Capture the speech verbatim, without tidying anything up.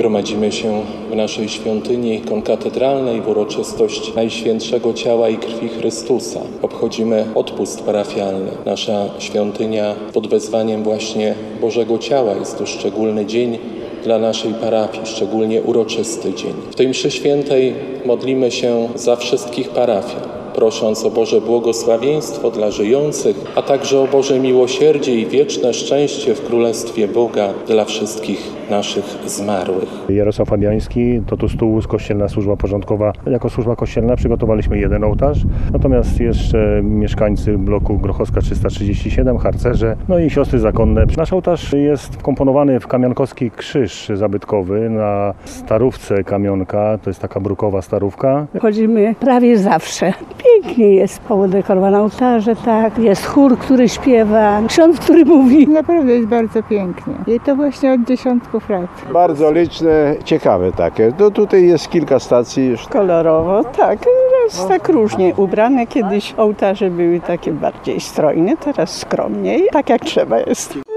Gromadzimy się w naszej świątyni konkatedralnej w uroczystość Najświętszego Ciała i Krwi Chrystusa. Obchodzimy odpust parafialny. Nasza świątynia pod wezwaniem właśnie Bożego Ciała. Jest to szczególny dzień dla naszej parafii, szczególnie uroczysty dzień. W tej mszy świętej modlimy się za wszystkich parafian, prosząc o Boże błogosławieństwo dla żyjących, a także o Boże miłosierdzie i wieczne szczęście w Królestwie Boga dla wszystkich naszych zmarłych. Jarosław Fabiański, Totus Tuus, Kościelna Służba Porządkowa. Jako służba kościelna przygotowaliśmy jeden ołtarz, natomiast jeszcze mieszkańcy bloku Grochowska trzysta trzydzieści siedem, harcerze, no i siostry zakonne. Nasz ołtarz jest wkomponowany w kamionkowski krzyż zabytkowy na starówce kamionka, to jest taka brukowa starówka. Chodzimy prawie zawsze. Pięknie jest podekorowany ołtarze, tak. Jest chór, który śpiewa, ksiądz, który mówi. Naprawdę jest bardzo pięknie. I to właśnie od dziesiątków lat. Bardzo liczne, ciekawe takie. No tutaj jest kilka stacji już. Kolorowo, tak. Raz tak różnie ubrane. Kiedyś ołtarze były takie bardziej strojne, teraz skromniej. Tak jak trzeba jest.